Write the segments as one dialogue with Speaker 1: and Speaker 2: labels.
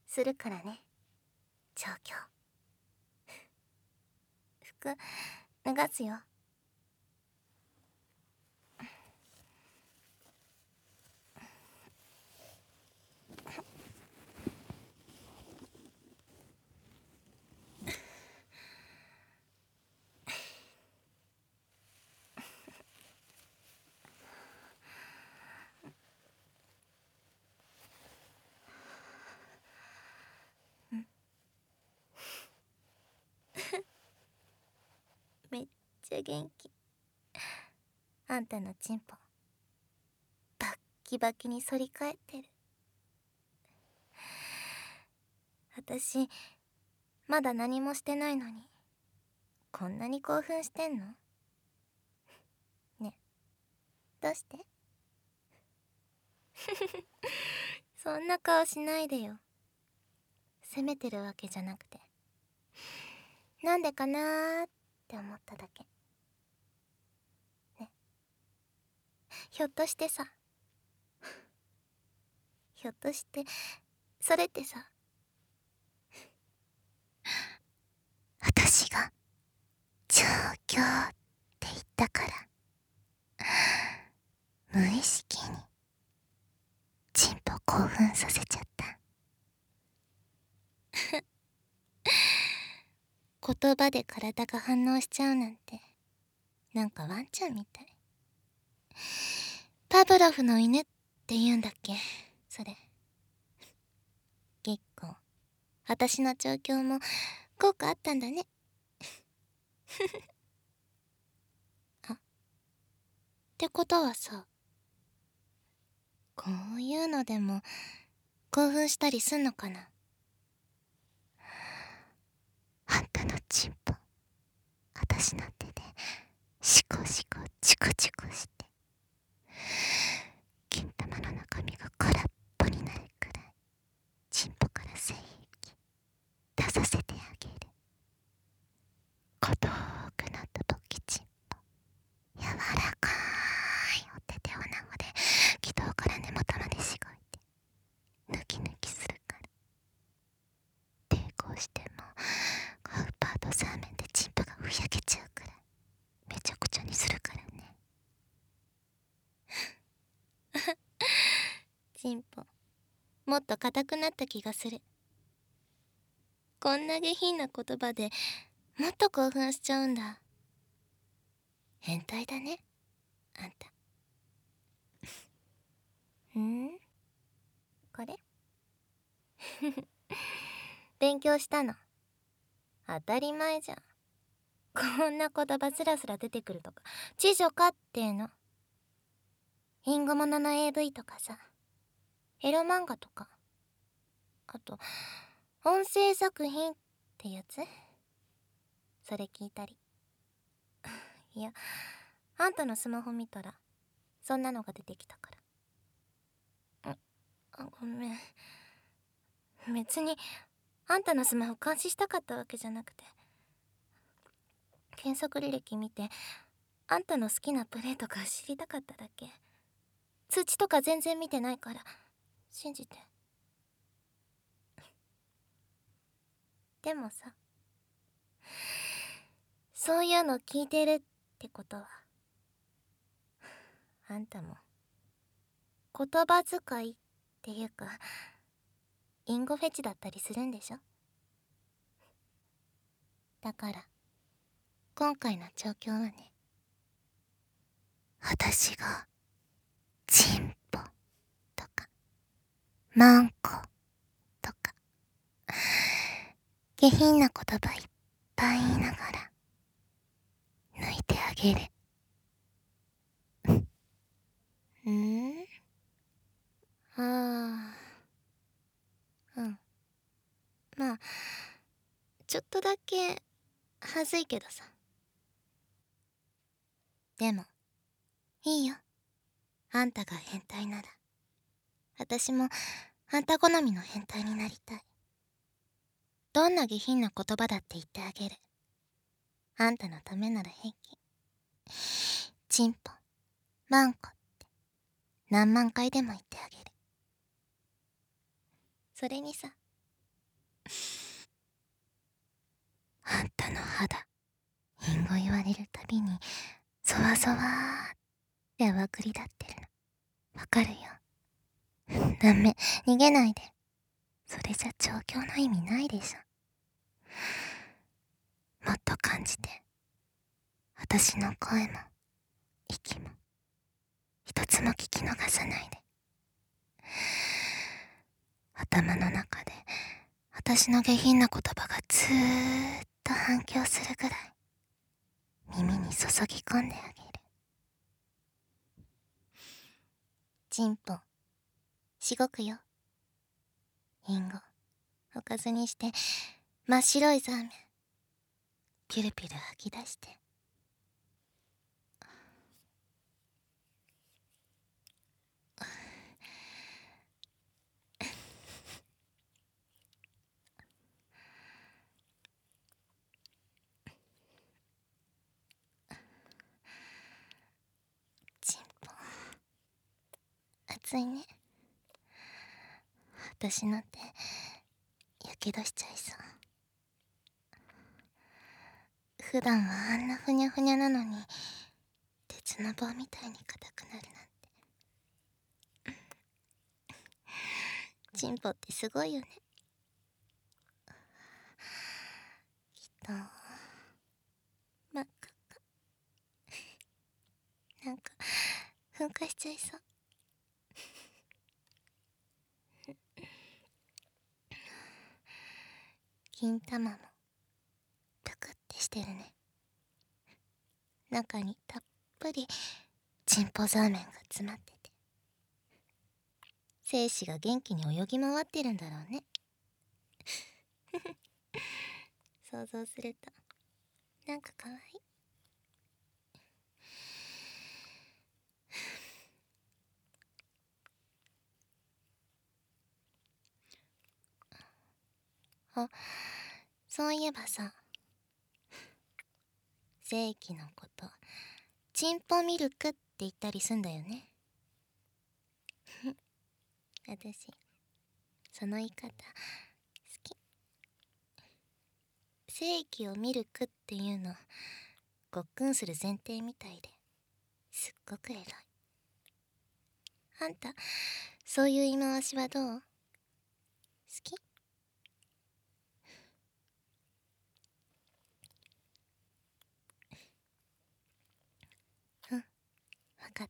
Speaker 1: するからね。調教。服脱がすよ。めっちゃ元気。あんたのチンポバッキバキに反り返ってる。私まだ何もしてないのにこんなに興奮してんの？ね、どうして？そんな顔しないでよ。責めてるわけじゃなくて、なんでかなーって思っただけ。ね、ひょっとしてさ、ひょっとしてそれってさ、私が調教って言ったから無意識にチンポ興奮させちゃった。言葉で体が反応しちゃうなんて、なんかワンちゃんみたい。パブロフの犬って言うんだっけ、それ。結構私の調教も効果あったんだね。あ、ってことはさ、こういうのでも興奮したりすんのかな。あんたのチンポ私の手でシコシコチコチコして金玉の中身が空っぽになるくらいチンポから精液出させてあげる。孤独なとぼきチンポ、柔らかいお手でおなごで気道から根元までしごいて抜き抜きするから、抵抗してもカウパートサーメンでチンポがふやけちゃうくらいめちゃくちゃにするからね。チンポもっと硬くなった気がする。こんな下品な言葉でもっと興奮しちゃうんだ。変態だねあんた。これ勉強したの？当たり前じゃん。こんな言葉スラスラ出てくるとか知女かっての。インゴものの AV とかさ、エロ漫画とか、あと音声作品ってやつ、それ聞いたり。いや、あんたのスマホ見たらそんなのが出てきたから。ごめん。別にあんたのスマホ監視したかったわけじゃなくて、検索履歴見てあんたの好きなプレイとか知りたかっただけ。通知とか全然見てないから信じて。でもさ、そういうの聞いてるってことはあんたも言葉遣いっていうかインゴフェチだったりするんでしょ。だから今回の調教はね、私がチンポとかマンコとか下品な言葉いっぱい言いながら抜いてあげる。ああ、まあちょっとだけはずいけどさ。でもいいよ、あんたが変態なら私もあんた好みの変態になりたい。どんな下品な言葉だって言ってあげる。あんたのためなら平気。チンポマンコって何万回でも言ってあげる。それにさ、 あんたの肌、隠語言われるたびにそわそわーってあわくり立ってるのわかるよ。ダメ、逃げないで。それじゃ調教の意味ないでしょ。もっと感じて。私の声も息も一つも聞き逃さないで。頭の中で私の下品な言葉がずーっと反響するぐらい耳に注ぎ込んであげる。チンポしごくよ。リンゴおかずにして真っ白いザーメンピュルピュル吐き出して。チンポ熱いね。私の手やけどしちゃいそう。普段はあんなふにゃふにゃなのに鉄の棒みたいに硬くなるなんて。チンポってすごいよね。きっと真っ赤っか。なんか噴火しちゃいそう。金玉もぷくってしてるね。中にたっぷりチンポザーメンが詰まってて精子が元気に泳ぎ回ってるんだろうね。想像するとなんかかわいい。あ、そういえばさ、精液のことチンポミルクって言ったりすんだよね。私その言い方好き。精液をミルクっていうのごっくんする前提みたいですっごく偉い。あんたそういう言い回しはどう？好き？うん、わかった。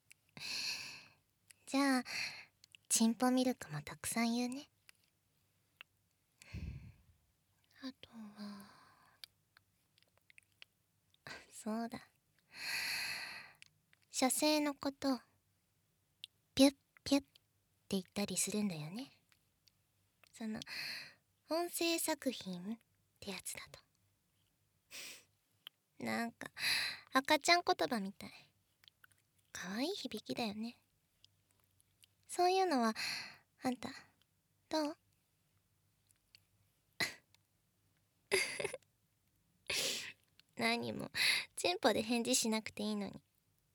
Speaker 1: じゃあチンポミルクもたくさん言うね。あとはそうだ、射精のことピュッピュッって言ったりするんだよね。その音声作品ってやつだとなんか赤ちゃん言葉みたい。かわいい響きだよね。そういうのはあんたどう？何もチンポで返事しなくていいのに。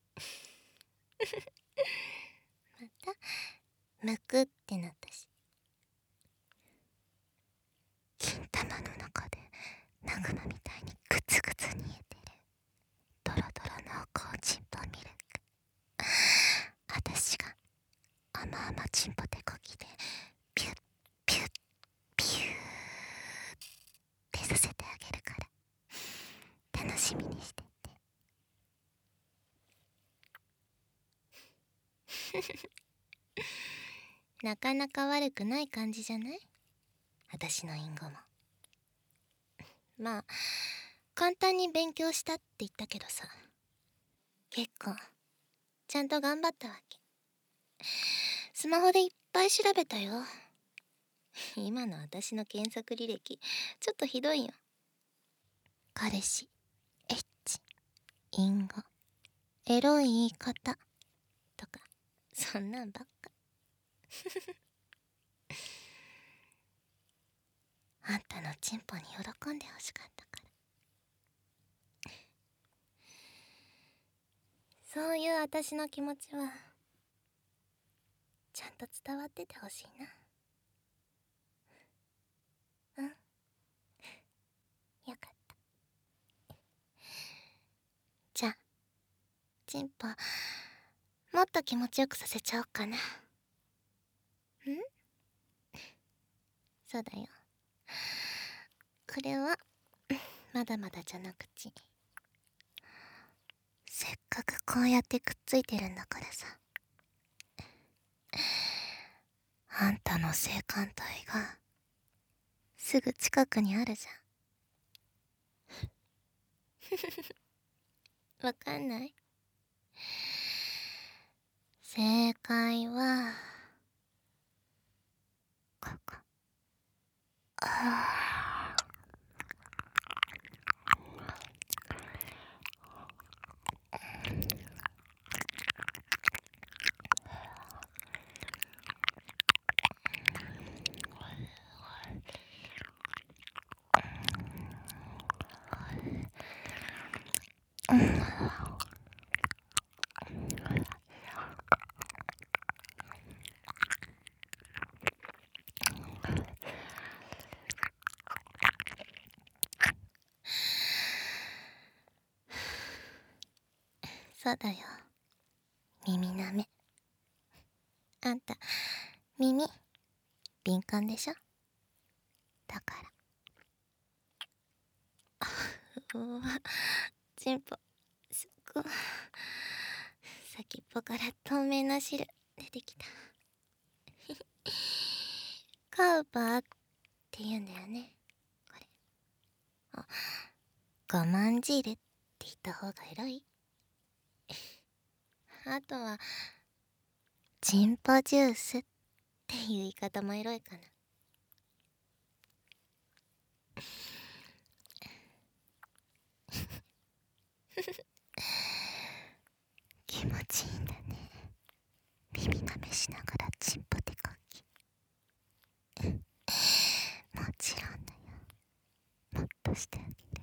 Speaker 1: またむくってなったし。金玉の中でマグマみたいにグツグツ煮えてるドロドロ濃厚チンポミルク。私が甘々チンポ手こぎでピュッピュッピューってさせてあげるから楽しみにしてて。なかなか悪くない感じじゃない？私の隠語も。まあ簡単に勉強したって言ったけどさ、結構ちゃんと頑張ったわけ。スマホでいっぱい調べたよ。今の私の検索履歴ちょっとひどいよ。彼氏、エッチ、隠語、エロい言い方とかそんなんばっか。あんたのチンポに喜んでほしかったから。そういう私の気持ちはちゃんと伝わっててほしいな。 チンポもっと気持ちよくさせちゃおうかな。そうだよ。これはまだまだじゃなくち。せっかくこうやってくっついてるんだからさ。あんたの性感帯がすぐ近くにあるじゃん。わかんない？正解はここ。そうだよ。耳なめ。あんた、耳、敏感でしょ？だから。うわ、チンポ、すっごい。先っぽから透明な汁、出てきた。カウパーって言うんだよね、これ。あ、我慢汁って言った方がエロい？あとは、チンポジュースっていう言い方もエロいかな。気持ちいいんだね。耳なめしながらチンポ手かき。もちろんだよ。もっとしてあげる。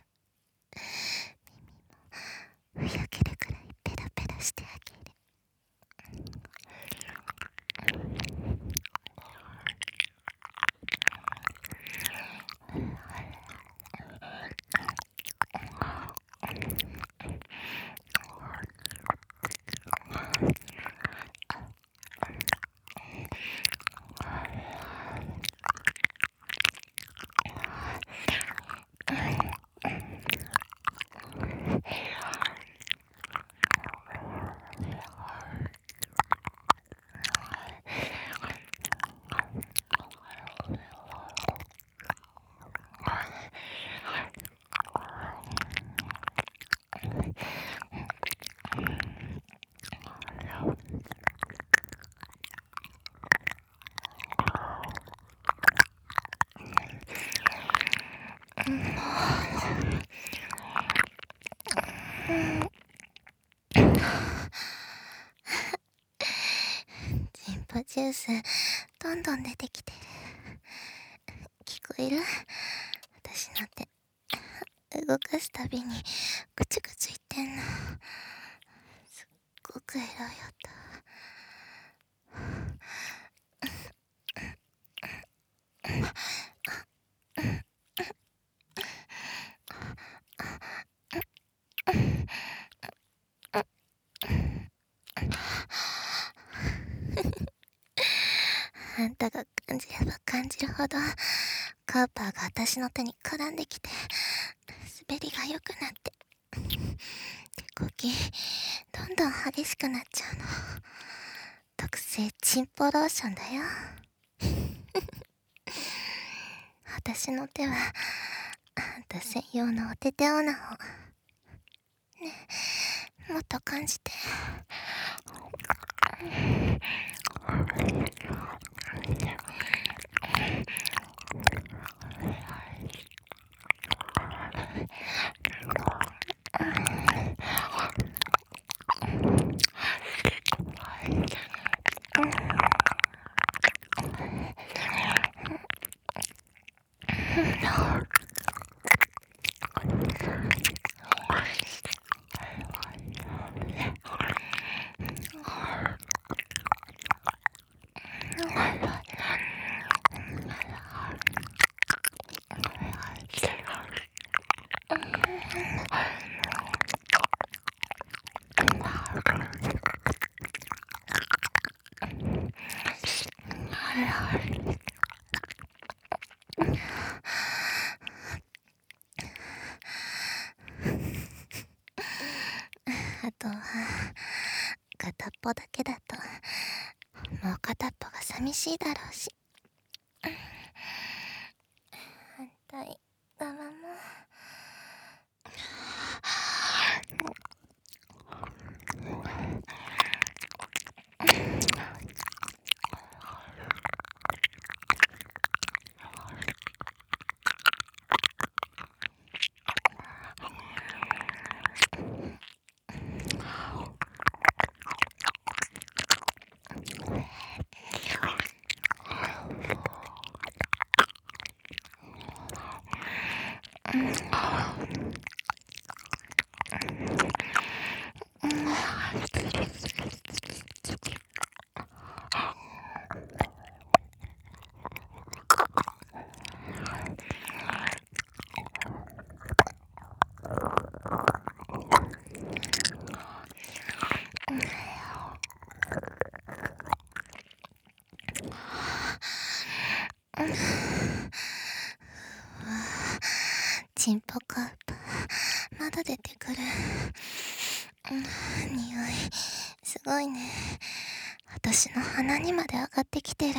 Speaker 1: 耳もふやけるくらいペラペラしてあげる。チンポジュースどんどん出てきてる。聞こえる？私の手動かすたびにぐちぐち言ってんの。すっごくエロい音。あんたが感じれば感じるほどカーパーが私の手に絡んできて滑りが良くなって手こきどんどん激しくなっちゃうの。特製チンポローションだよ。私の手はあんた専用のお手手オナホ。ねえ、もっと感じて。 あとは片っぽだけだともう片っぽが寂しいだろうし、反対側も。チンポカープまだ出てくる。匂いすごいね。私の鼻にまで上がってきてる。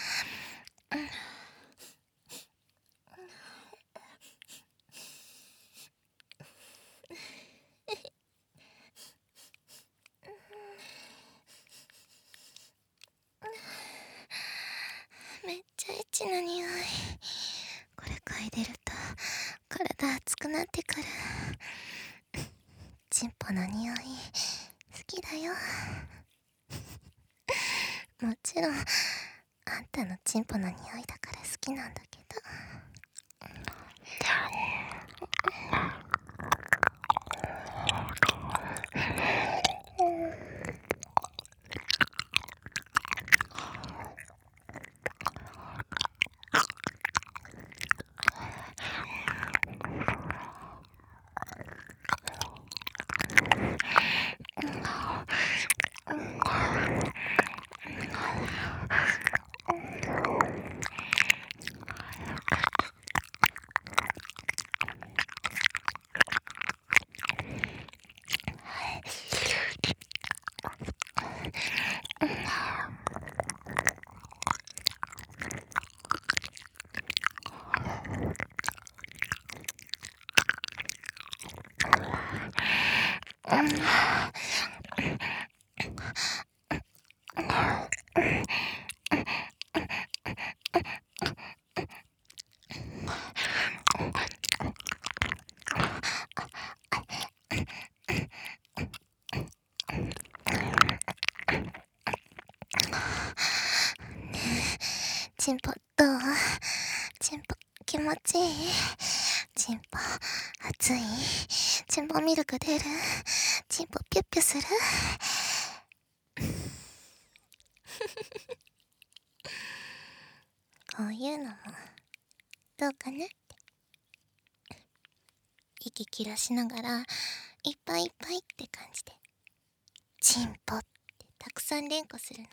Speaker 1: めっちゃエッチな匂い。これ嗅いでると体熱くなってくる。チンポの匂い好きだよ。もちろんあんたのチンポの匂いだから好きなんだけど。チンポどう？チンポ気持ちいい？チンポ熱い？チンポミルク出る？チンポピュッピュする？こういうのもどうかなって。息切らしながらいっぱいいっぱいって感じでチンポってたくさん連呼するの。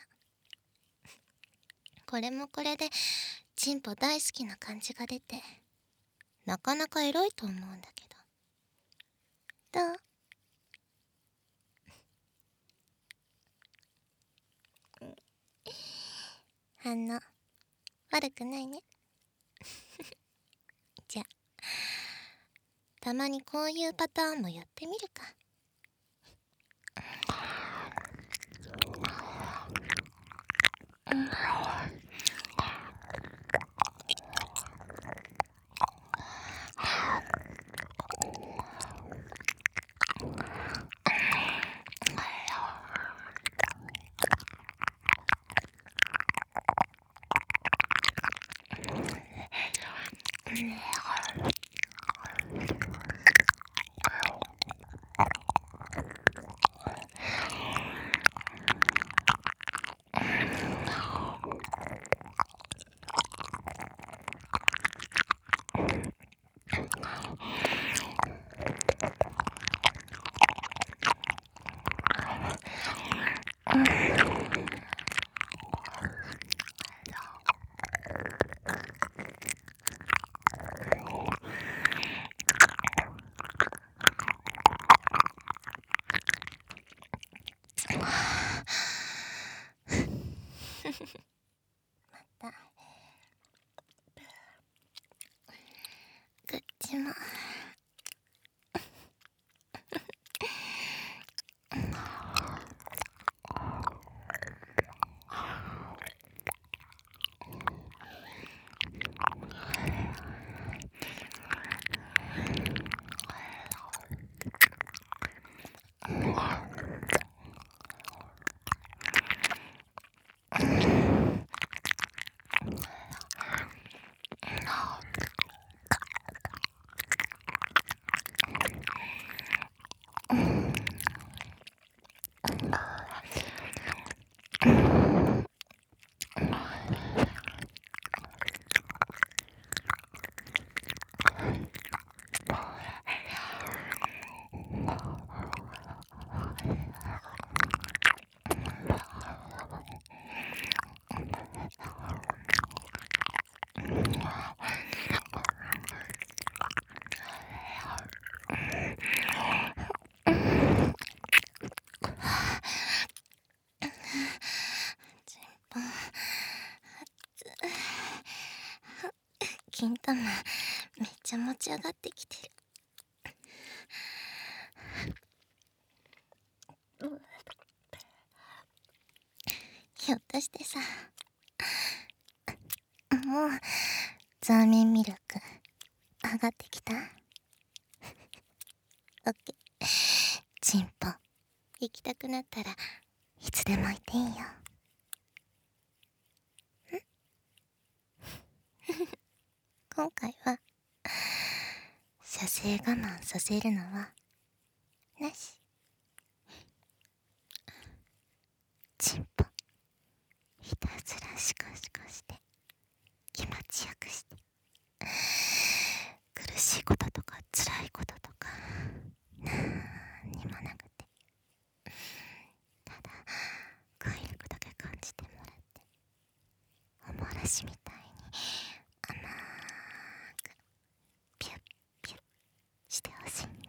Speaker 1: これもこれでチンポ大好きな感じが出てなかなかエロいと思うんだけど。どう？反応悪くないね。じゃあたまにこういうパターンもやってみるか。 またこっちも金玉めっちゃ持ち上がってきてる。ひょっとしてさ、もうザーメンミルク上がってきた？オッケー。チンポ行きたくなったらいつでも行っていいよ。今回は射精我慢させるのはなし。チンポひたすらシコシコして気持ちよくして、苦しいこととか辛いこととかなんにもなくて、ただ快楽だけ感じてもらって、おもらしみたいに甘くピュッピュッしてほしいんだ。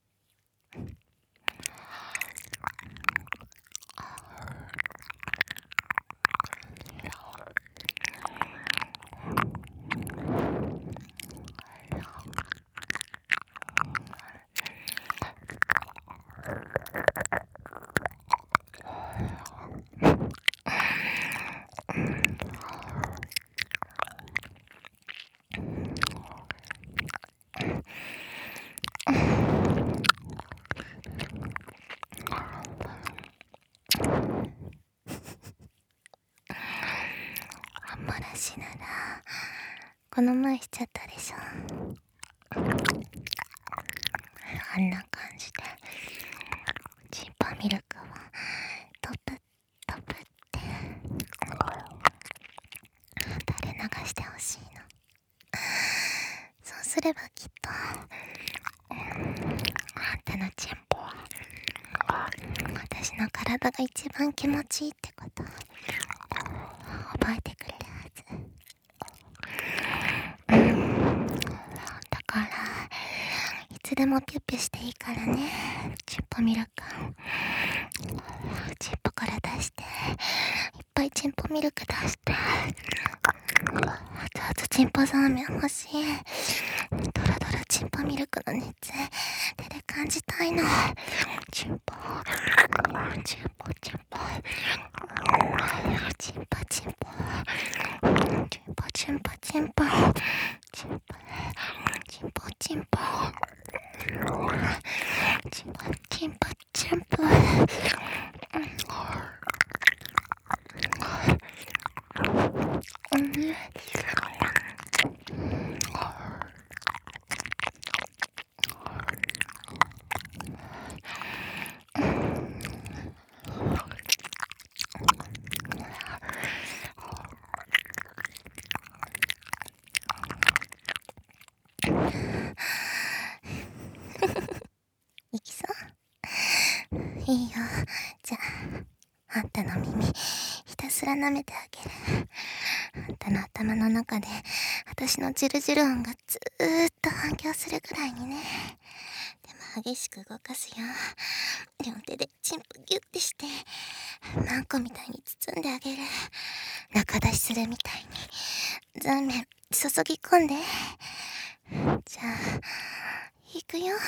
Speaker 1: おもらしならこの前しちゃったでしょ。あんな感じでチンポミルクをトプトプって垂れ流してほしいの。そうすればきっとあんたのチンポは私の体が一番気持ちいいってこと覚えてくれるはず。だからいつでもピュッピュしていいからね。チンポミルクチンポから出して、いっぱいチンポミルク出して、熱々チンポザーメン欲しい。ドラドラチンポミルクの熱手で感じたいの。チンポチンポチンポチンポチンポチンポチンポチンポチンポチンポチンポチンポチンポチンポいきそう？いいよ。じゃああんたの耳ひたすら舐めてあげる。あんたの頭の中で私のジルジル音がずーっと反響するぐらいにね。でも激しく動かすよ。両手でチンポギュッてしてマンコみたいに包んであげる。中出しするみたいに残面注ぎ込んで。じゃあ行くよ。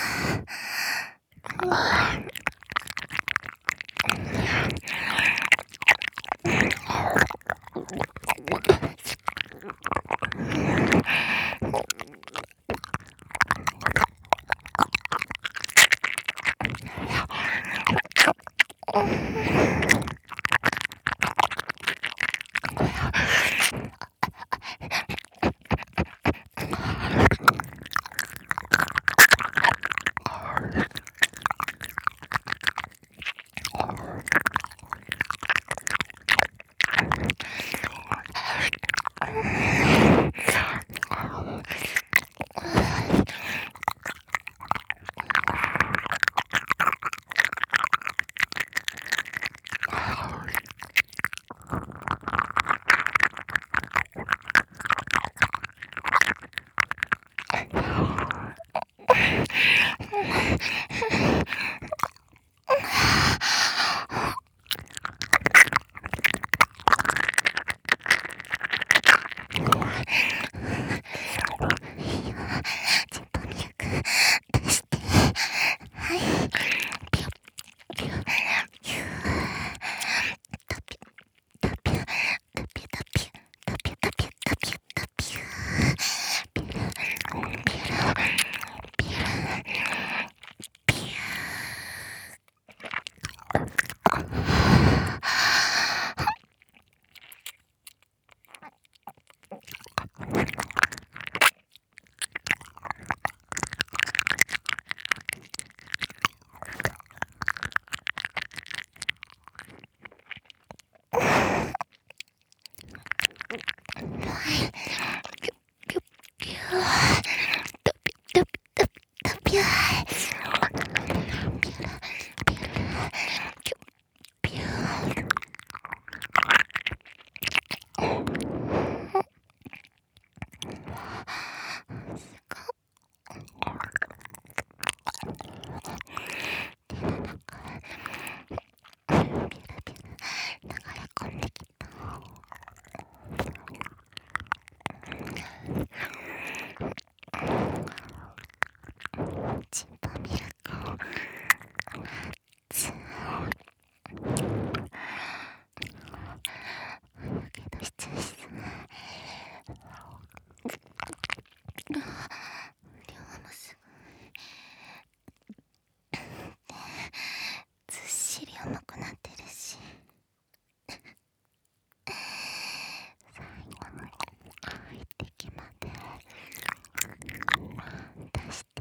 Speaker 1: チンポミルクをやけどしちゃいそう。量もすごい。ずっしり重くなってるし、最後の一滴まで出して、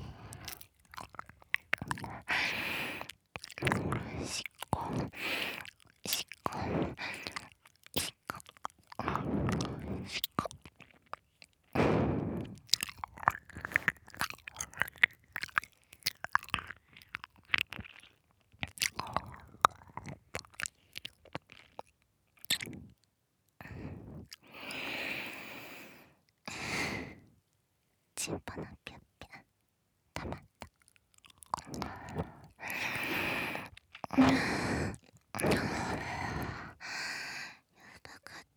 Speaker 1: しっこしっこしっこしっこ。チンポのぴょっぴょたまった。やばかった。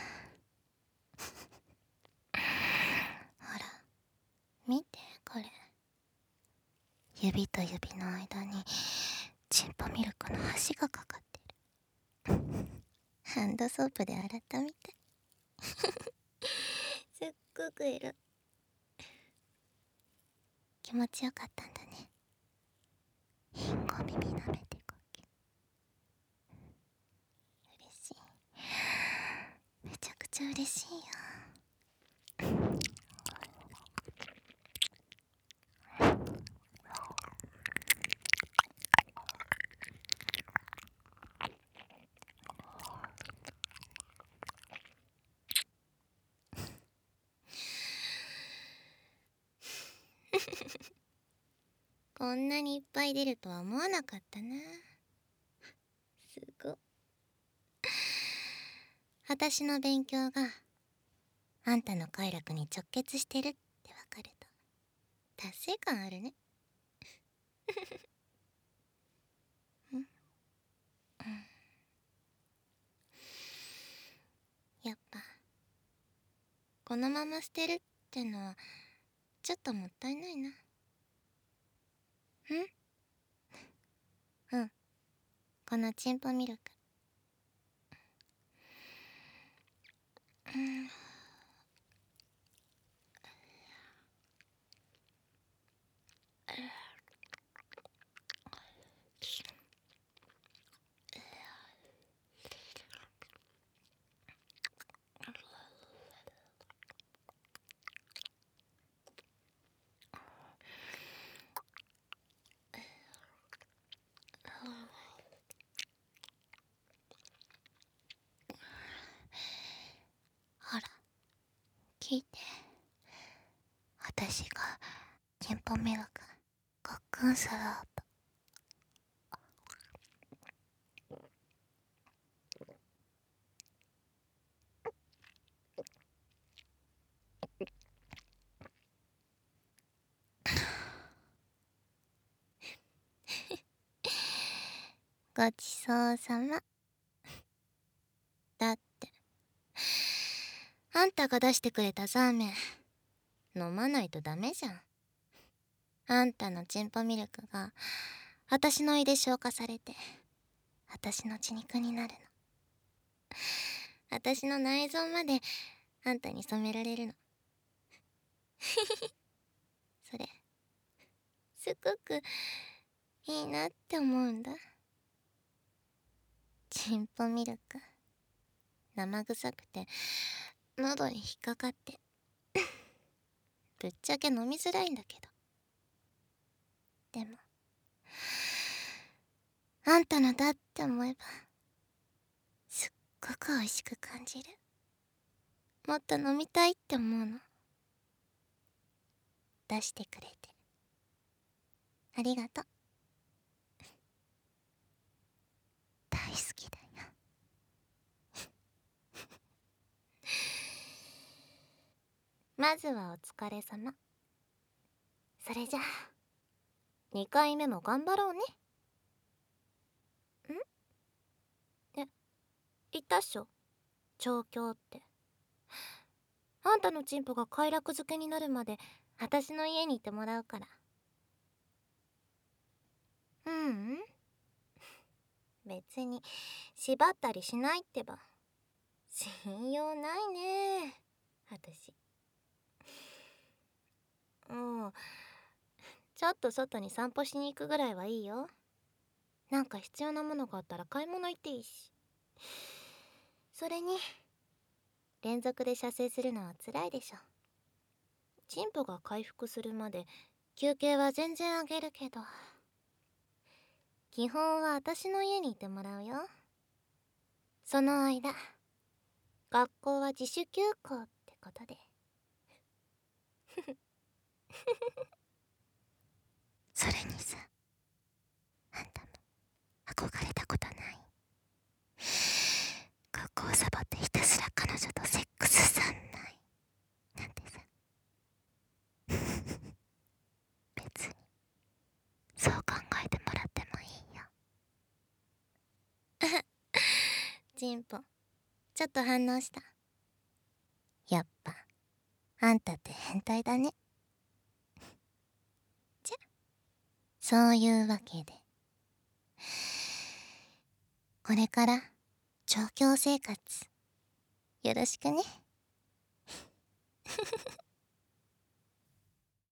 Speaker 1: ほら見てこれ、指と指の間にチンポミルクの端がかかってる。ハンドソープで洗ったみたい。すっごくエロい。気持ちよかったんだね。ヒンゴ耳舐めてこけ。嬉しい。めちゃくちゃ嬉しいよ。こんなにいっぱい出るとは思わなかったな。すごっ。私の勉強があんたの快楽に直結してるってわかると達成感あるね。 やっぱこのまま捨てるってのはちょっともったいないな。うん、このチンポミルク。ほら、聞いて。私がチンポミルクごっくんする音。ごちそうさま。だってあんたが出してくれたザーメン飲まないとダメじゃん。あんたのチンポミルクが私の胃で消化されて私の血肉になるの。私の内臓まであんたに染められるの。それすごくいいなって思うんだ。チンポミルク生臭くて喉に引っかかってぶっちゃけ飲みづらいんだけど、でもあんたのだって思えばすっごく美味しく感じる。もっと飲みたいって思うの。出してくれてありがとう。大好きだよ。まずはお疲れ様。それじゃあ2回目も頑張ろうね。言ったっしょ、調教って。あんたのチンポが快楽づけになるまで私の家にいてもらうから。別に縛ったりしないってば。信用ないね私。うん、ちょっと外に散歩しに行くぐらいはいいよ。なんか必要なものがあったら買い物行っていいし。それに連続で射精するのは辛いでしょ。チンポが回復するまで休憩は全然あげるけど、基本は私の家にいてもらうよ。その間学校は自主休校ってことで。それにさ、あんたも憧れたことない？学校をサボってひたすら彼女とセックス三昧なんてさ。別にそう考えてもらってもいいよ。チンポちょっと反応した。やっぱあんたって変態だね。じゃ、そういうわけでこれから調教生活よろしくね。